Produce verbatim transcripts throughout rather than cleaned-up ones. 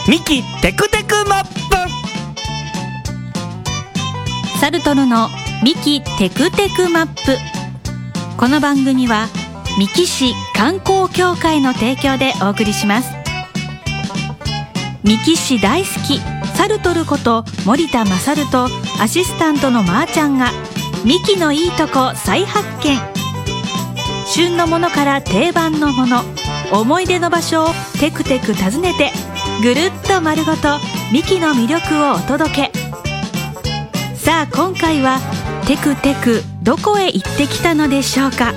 ミキテクテクマップ。 サルトルのミキテクテクマップ。この番組は三木市観光協会の提供でお送りします。三木市大好きサルトルこと森田勝とアシスタントのまーちゃんがミキのいいとこ再発見。旬のものから定番のもの、思い出の場所をテクテク訪ねてぐるっと丸ごとミキの魅力をお届け。さあ今回はテクテクどこへ行ってきたのでしょうか。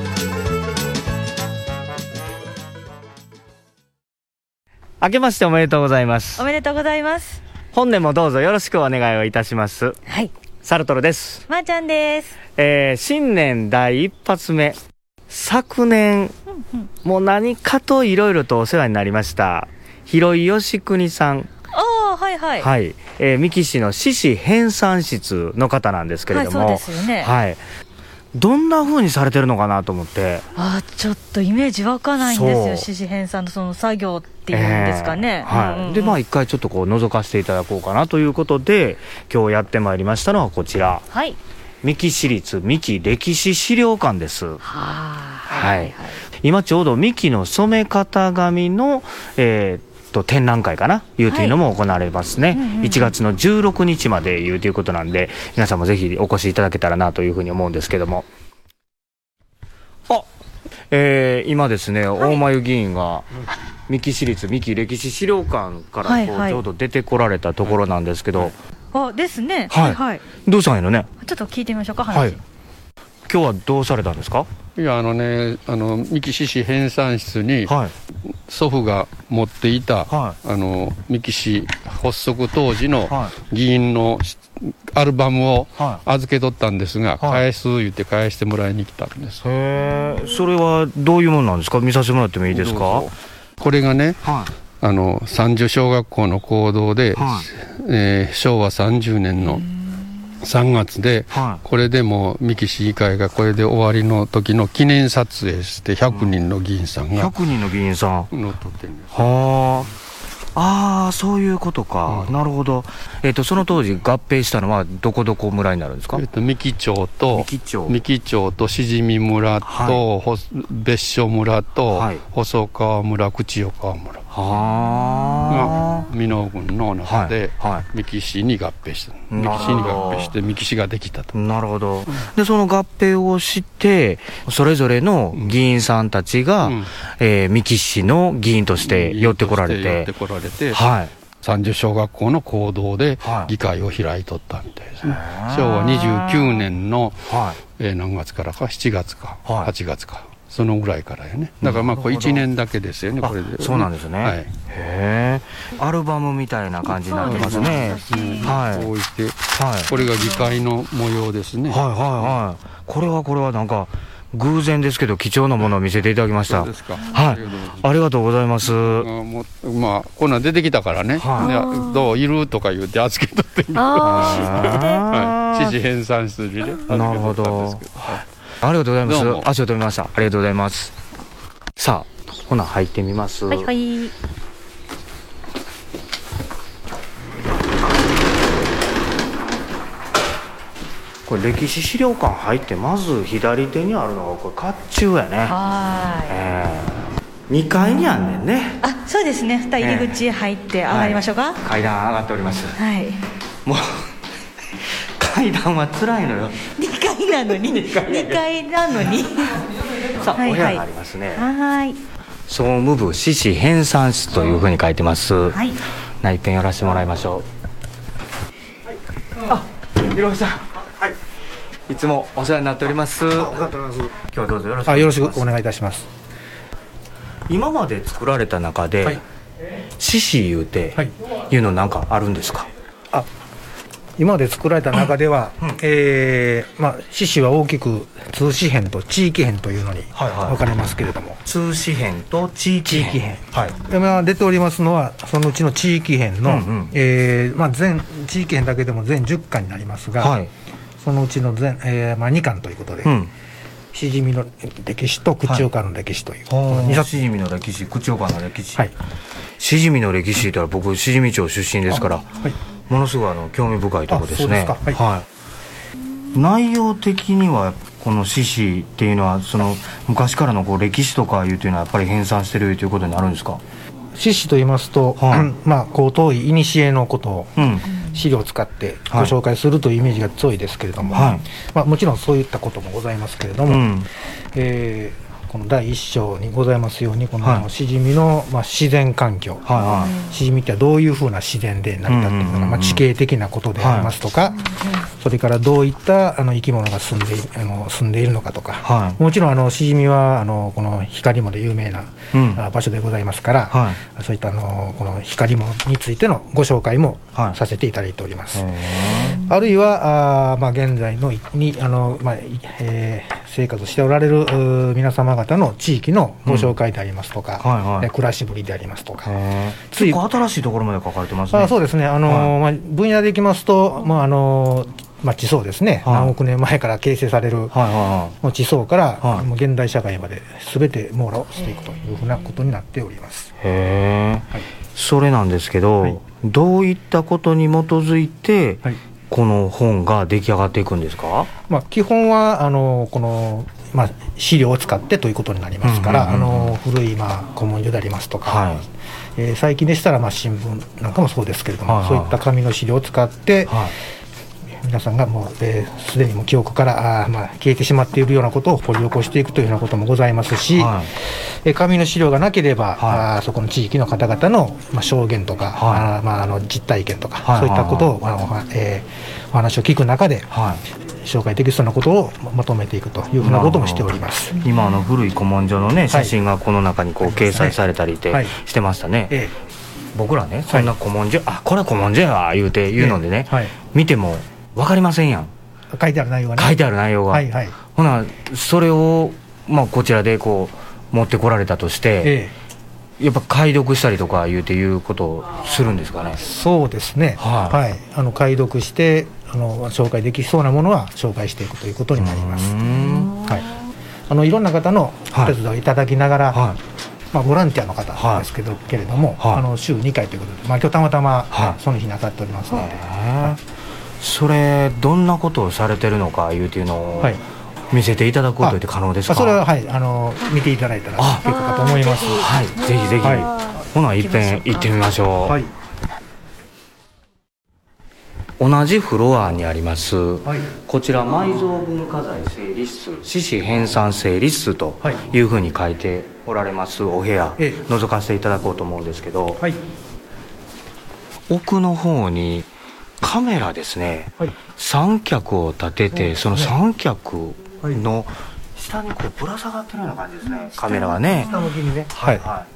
明けましておめでとうございます。 おめでとうございます。 本年もどうぞよろしくお願いをいたします。 はい、 サルトルです。 まーちゃんです。 えー、新年第一発目、昨年、うんうん、もう何かといろいろとお世話になりました広井義邦さん。 ああ、はいはい、 はい、えー、三木市の市市編纂室の方なんですけれども、 はい、そうですよね。 はい、どんな風にされてるのかなと思って。 あ、ちょっとイメージ湧かないんですよ。市市編纂のその作業っていうんですかね、 えーはい、うんうん、でまあ一回ちょっとこう覗かせていただこうかなということで今日やってまいりましたのはこちら、はい、三木市立三木歴史資料館です。は、はいはい、今ちょうど三木の染め型紙の、えーと展覧会かないうというのも行われますね、はい、うんうん、いちがつのじゅうろくにちまでいうということなんで皆さんもぜひお越しいただけたらなというふうに思うんですけども、あ、えー、今ですね、はい、大眉議員が三木市立三木歴史資料館からこうちょうど出てこられたところなんですけど、はいはい、あですね、 はいはい、どうしたんやろね。 ちょっと聞いてみましょうか、話、 はい、今日はどうされたんですか。 いや、あのね、あの三木市市編纂室に、はい、祖父が持っていた、はい、あの三木市発足当時の議員のアルバムを預け取ったんですが、はい、返す言って返してもらいに来たんです。 へー、それはどういうものなんですか。見させてもらってもいいですか。 これがね、はい、あの三樹小学校の講堂で、はい、えー、しょうわさんじゅうねんのさんがつで、はい、これでも三木市議会がこれで終わりの時の記念撮影してひゃくにんの議員さんが、 ひゃくにんの議員さんの撮ってるんです。 はあ、あー、そういうことか、うん、なるほど。えーと、その当時合併したのはどこどこ村になるんですか。 えーと、三木町と三木町三木町としじみ村と、はい、別所村と、はい、細川村、口代川村が箕面郡の中で、はいはい、三木市に合併した。三木市に合併して三木市ができたと。 なるほど。でその合併をしてそれぞれの議員さんたちが、うん、えー、三木市の議員として寄ってこられて、 寄ってこられて、 はい、 三樹小学校の講堂で議会を開いとったみたいですね、はい、しょうわにじゅうきゅうねんの、はい、えー、何月からかしちがつか、はい、はちがつかそのぐらいからやね。だからまあこれいちねんだけですよね、これで、ね。 そうなんですね。はい、へー、アルバムみたいな感じになってますね。 はい、こういって、はい、これが議会の模様ですね。 はいはいはい。これはこれはなんか偶然ですけど貴重なものを見せていただきました。 そうですか。 はい、ありがとうございます。 もうまあこんなん出てきたからね、はい、どういるとか言って預けとってみる。はい、市市編纂室にね。 なるほど。ありがとうございます。足を止めました。ありがとうございます。さあ、ほな入ってみます。 はいはい。 これ歴史資料館入ってまず左手にあるのがこれ甲冑やね。 はい、 えー、にかいにあんねんね。 あ、そうですね。入り口入って上がりましょうか、 はい、階段上がっております。 はい、 もう階段は辛いのよ。 にかいなのににかいなのにさあ、はいはい、お部屋がありますね。 はい、 総務部市市編纂室というふうに書いてます。はい、内編寄らせてもらいましょう。あ、ひろみさん、はい、いつもお世話になっております。 あ、おかげさまで。 今日はどうぞよろしくお願いします。あ、よろしくお願いいたします。 今まで作られた中で、はい、市市いうて、はい、いうのなんかあるんですか。 あ、今まで作られた中では、うん、えーまあ、市市は大きく通市編と地域編というのに分かれますけれども、はいはい、 通市編と地域編、 地域編、はい、今出ておりますのはそのうちの地域編の、うんうん、えーまあ、全地域編だけでも全じゅっかんになりますが、はい、そのうちの全、えーまあ、にかんということで、うん、 しじみの歴史と口岡の歴史という、 はい、しじみの歴史、口岡の歴史、はい、しじみの歴史って言ったら僕しじみ町出身ですから、はい、ものすごいあの興味深いところですね。はいはい、内容的にはこの獅子っていうのはその昔からのこう歴史とかいうというのはやっぱり編纂してるということになるんですか？ 獅子と言いますと、はい、まあこう遠い古のことを資料を使ってご紹介するというイメージが強いですけれども、はい、まあ、もちろんそういったこともございますけれども、うん、えーこのだいいっ章にございますようにこのしじみのまあ自然環境、はい、しじみってどういうふうな自然で成り立っているのか、まあ、地形的なことでありますとか、はい、それからどういったあの生き物が住んでいる、あの住んでいるのかとか、はい、もちろんあのしじみはあのこの光もで有名な、うん、場所でございますから、はい、そういったあのこの光もについてのご紹介もさせていただいております、はい、あるいはあ、まあ、現在のにあの、まあえー、生活しておられる皆様方の地域のご紹介でありますとか、うん、はいはい、暮らしぶりでありますとか、 結構新しいところまで書かれてますね。 あ、そうですね、あの、はい、まあ、分野でいきますと、まああのまあ、地層ですね、はい、何億年前から形成される、はいはいはい、地層から、はい、現代社会まで全て網羅をしていくというふうなことになっております。 へー、はい、それなんですけど、はい、どういったことに基づいて、はい、この本が出来上がっていくんですか？ まあ、基本はあのこのまあ、資料を使ってということになりますから、うんうんうん、あの古い、まあ、古文書でありますとか、はい、えー、最近でしたら、まあ、新聞なんかもそうですけれども、はいはい、そういった紙の資料を使って、はい、皆さんがもうすで、えー、にも記憶からあ、まあ、消えてしまっているようなことを掘り起こしていくというようなこともございますし、はい、えー、紙の資料がなければ、はい、あそこの地域の方々の、まあ、証言とか、はい、あまあ、あの実体験とか、はい、そういったことを、はい、あのえー、お話を聞く中で、はい、紹介できそうなことをまとめていくというふうなこともしております。 今あの古い古文書のね写真がこの中にこう掲載されたりてしてましたね、はいはい、僕らねそんな古文書、はい、あこれ古文書やわ言うて言うのでね、はい、見ても分かりませんやん、 書いてある内容がね、 書いてある内容が、はいはい、ほなそれを、まあ、こちらでこう持ってこられたとして、ええ、やっぱ解読したりとか言うていうことをするんですかね？ そうですね、はいはい、あの解読してあの紹介できそうなものは紹介していくということになります。はい、あのいろんな方のお手伝いをいただきながら、はい、まあ、ボランティアの方ですけど、はい、けれども、はい、あの週にかいということで、まあ、今日たまたま、はい、その日に当たっておりますので、はい、 それどんなことをされてるのかいうていうのを、はい、見せていただくことって可能ですか？ それは、はい、あの見ていただいたら結構かと思います。 はい、ぜひぜひ、はい、ほな一遍行ってみましょう。はい、同じフロアにあります、はい、こちら埋蔵文化財整理室、獅子編纂整理室というふうに書いておられますお部屋、ええ、覗かせていただこうと思うんですけど、はい、奥の方にカメラですね、はい、三脚を立てて、その三脚の下にこうぶら下がってるような感じですね、カメラはね、 下向きにね、はい、はい、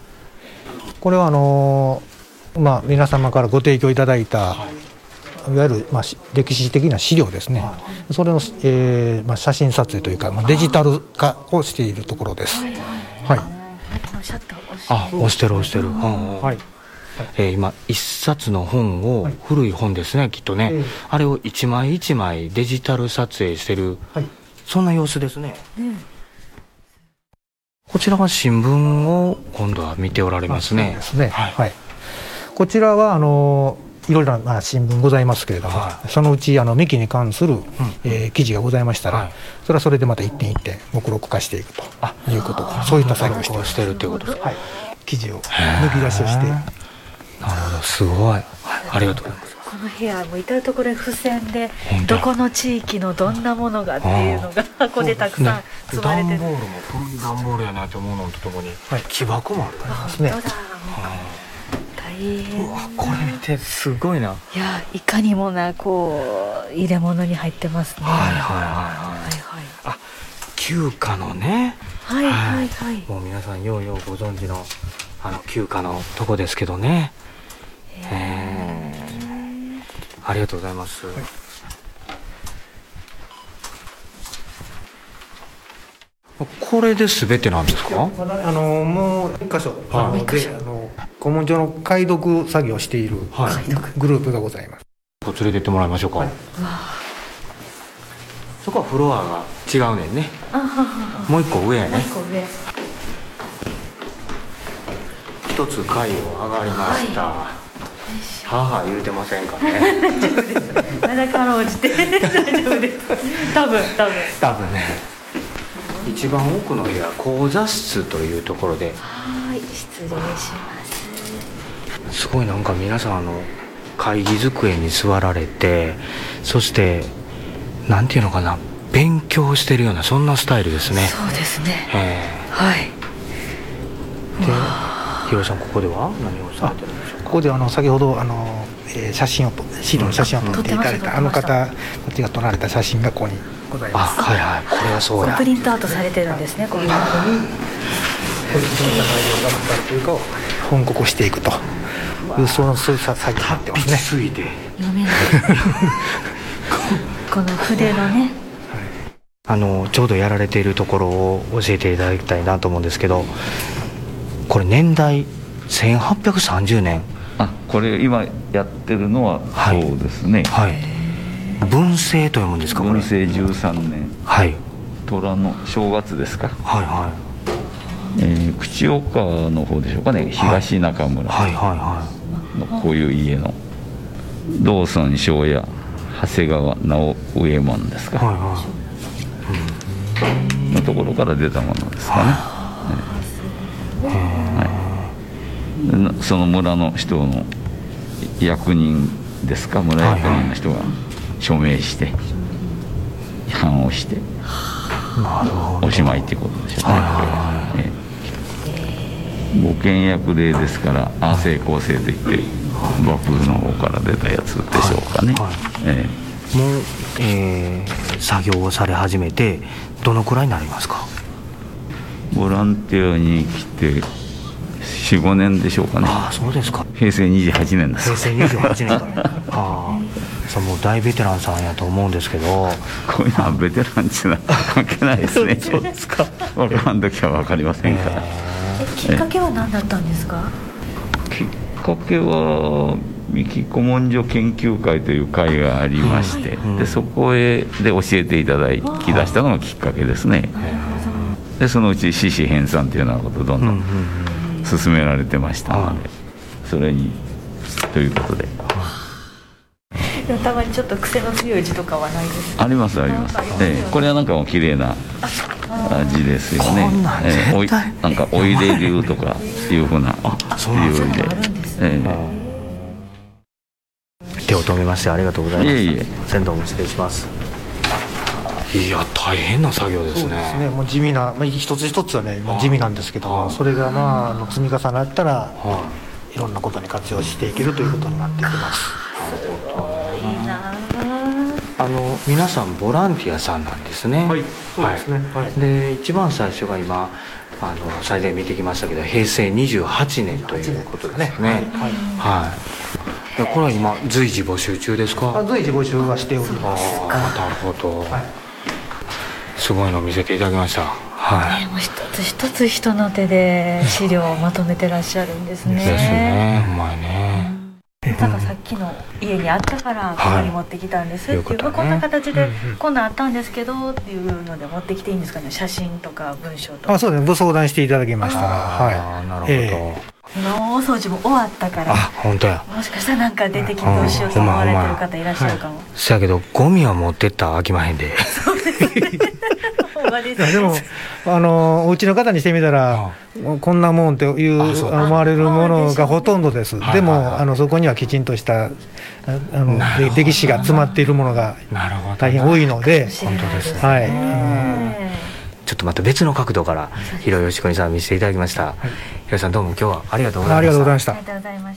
これはあのーまあ、皆様からご提供いただいた、はい、いわゆる、まあ、歴史的な資料ですね、はい、それの、えーまあ、写真撮影というか、まあ、デジタル化をしているところです。はい、 あ、押してる押してる、うんうん、はい、えー、今一冊の本を、はい、古い本ですねきっとね、えー、あれを一枚一枚デジタル撮影してる、はい、そんな様子ですね、うん、こちらは新聞を今度は見ておられますね。 そうですね、はいはい、こちらはあのいろいろな新聞ございますけれども、はい、そのうちあの幹に関する、うん、えー、記事がございましたら、はい、それはそれでまた一点一点目録化していくということ、そういった作業をしていしてるということです、はい、記事を抜き出しをして、なるほど、すごい、はい、ありがとうございます。 この部屋も至る所に付箋でどこの地域のどんなものがっていうのが箱でたくさん積まれてる、ね、 段ボールも古い段ボールやなと思うのとともに、はい、木箱もあるんですね。大変、うわ、これ見てすごいな。 いや、いかにもなこう入れ物に入ってますね。 はいはいはいはい、はいはい、あ、旧家のね、 はいはいはい、 もう皆さんようようご存知のあの旧家のとこですけどね、えー、ありがとうございます、はい、これで全てなんですか？ あのもう一箇所、はい、あのであの古文書の解読作業をしている、はい、グループがございます。 連れてってもらいましょうか、はい、 そそこはフロアが違うねんね。もう一個上やね。 もう一個上。 一つ階を上がりました。はい、母言うてませんかね。 大丈夫です。まだかろうじて大丈夫です。多分多分多分ね。一番奥の部屋、講座室というところで。 はい、失礼します。 すごいなんか皆さんあの会議机に座られて、そしてなんていうのかな、勉強してるようなそんなスタイルですね。 そうですね。 えー、はい。 で、ひろさんここでは何をされてるんでしょうか。 ここであの先ほどあの、えー、写真を資料の写真を撮っていただいた、うん、あの方たちが撮られた写真がここにございます。 あ、はいはい、これはそうや。 プリントアウトされてるんですね。ここにどんな内容が書かれているかを翻刻していくというそういう作業になってますね。 ついて読めないこの筆のね、 あのちょうどやられているところを教えていただきたいなと思うんですけど、これ年代せんはっぴゃくさんじゅうねん。 あ、これ今やってるのはそうですね。 はい。文政と読むんですか。 文政じゅうさんねん。 はい。 虎の正月ですか。 はいはい。 えー、口岡の方でしょうかね。東中村。 はいはいはいのこういう家の道尊庄屋長谷川直上門ですか。はいはい。うん、のところから出たものですかね。はい。その村の人の役人ですか、村役人の人が署名して判をしておしまいっていうことでしょうね。ご倹約令ですから安政公正といって幕府の方から出たやつでしょうかね。はいはい、えー、もう、えー、作業をされ始めてどのくらいになりますか。 ボランティアに来てよん、ごねんでしょうかね。 ああ、そうですか。 へいせいにじゅうはちねんです。 へいせいにじゅうはちねんからああ、そうもう大ベテランさんやと思うんですけど、 こういうのはベテランっていうのは関係ないですね。 そうですか。 分からん時は分かりませんから。 えー、きっかけは何だったんですか。 きっかけは三木古文書研究会という会がありまして、うん、でそこへで教えていただき出したのがきっかけですね。でそのうち獅子編纂というようなことをどんどん進められてましたので、それにということで。 でもたまにちょっと癖の強い字とかはないですか。 ありますあります。でこれはなんかも綺麗な字ですよね。えー、おいなんかおいで流とかいうふうな流で。えー手を止めましてありがとうございます。 いえいえ、 先導も失礼します。いや大変な作業ですね。 そうですね。もう地味な、まあ、一つ一つはね、まあ、地味なんですけども、それがまああの積み重なったら、はい、いろんなことに活用していけるということになってきます。 いいな。 あの皆さんボランティアさんなんですね。 はい、そうですね。はい、 で一番最初が今あの最前見てきましたけどへいせいにじゅうはちねんということですね。はい、はいはい、これは今随時募集中ですか。 あ、随時募集はしております。 あ、なるほど、はい、すごいのを見せていただきました。はい、 ね、もう一つ一つ人の手で資料をまとめてらっしゃるんですね。 ですね、うまいね。 なんかさっきの家にあったからここに持ってきたんですっていう、はい、まあ、こんな形でこんなんあったんですけどっていうので持ってきていいんですかね。写真とか文章とか。 あ、そうですね。ご相談していただきましたら。はい。 あ、なるほど。えー、 今大掃除も終わったから、 あ、本当や。 もしかしたらなんか出てきてどうしようと思われてる方いらっしゃるかも。 そやけどゴミは持ってったら飽きまへんで。 そうですね。 でもあのお家の方にしてみたら、ああこんなもんっていう思われるものがほとんどです。でもあのそこにはきちんとしたあの歴史が詰まっているものが大変多いので。 本当ですね。 はい。 ちょっとまた別の角度から広吉子さん見せていただきました。はい、広さんどうも今日はありがとうございました。 ありがとうございました。 ありがとうございま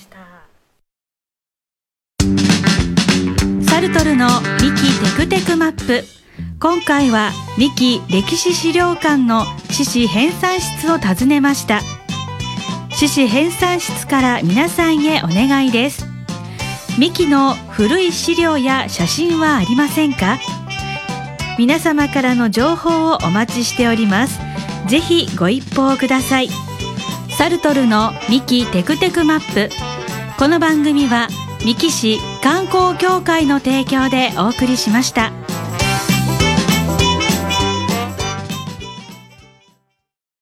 した。 サルトルのミキテクテクマップ。今回は三木歴史資料館の獅子編纂室を訪ねました。獅子編纂室から皆さんへお願いです。三木の古い資料や写真はありませんか？皆様からの情報をお待ちしております。ぜひご一報ください。サルトルの三木テクテクマップ。この番組は三木市観光協会の提供でお送りしました。